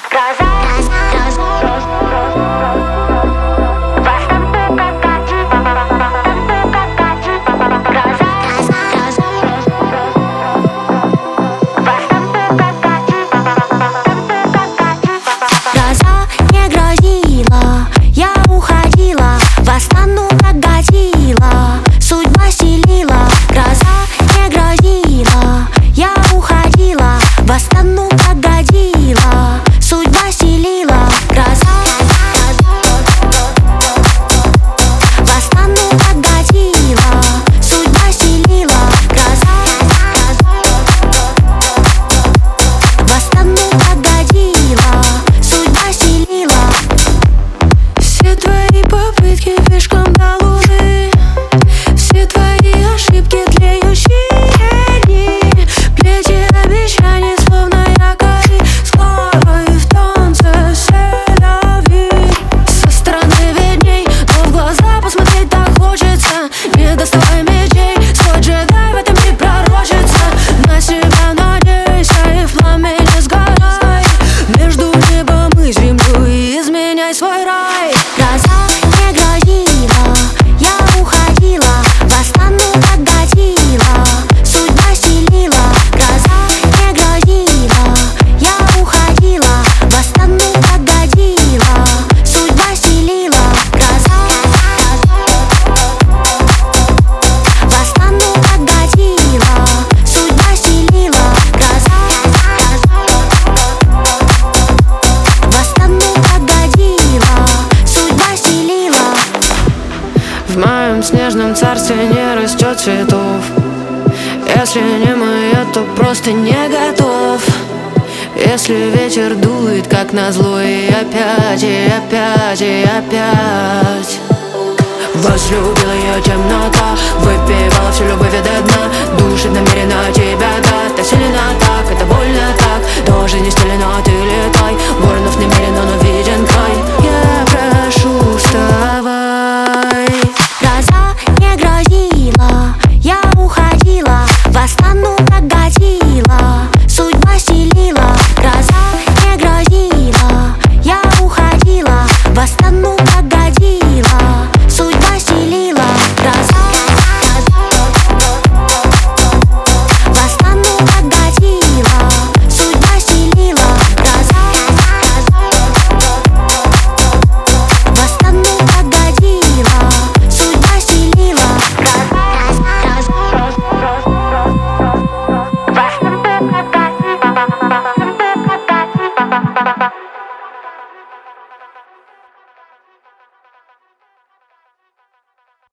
Свой рай. Гроза не грозила, я уходила, восстану погодила, судьба стелила. Гроза не грозила, я уходила, восстану погодила, судьба стелила. Гроза, восстану погодила, судьба стелила. Гроза, восстану погодила. В моем снежном царстве не растет цветов. Если не мое, то просто не готов. Если ветер дует, как назло, и опять, и опять, и опять. Возлюбила ее темнота, выпивала всю любовь до дна. Души намеренно тебя, да, так сильно так, это больно так. Тоже не стелено, ты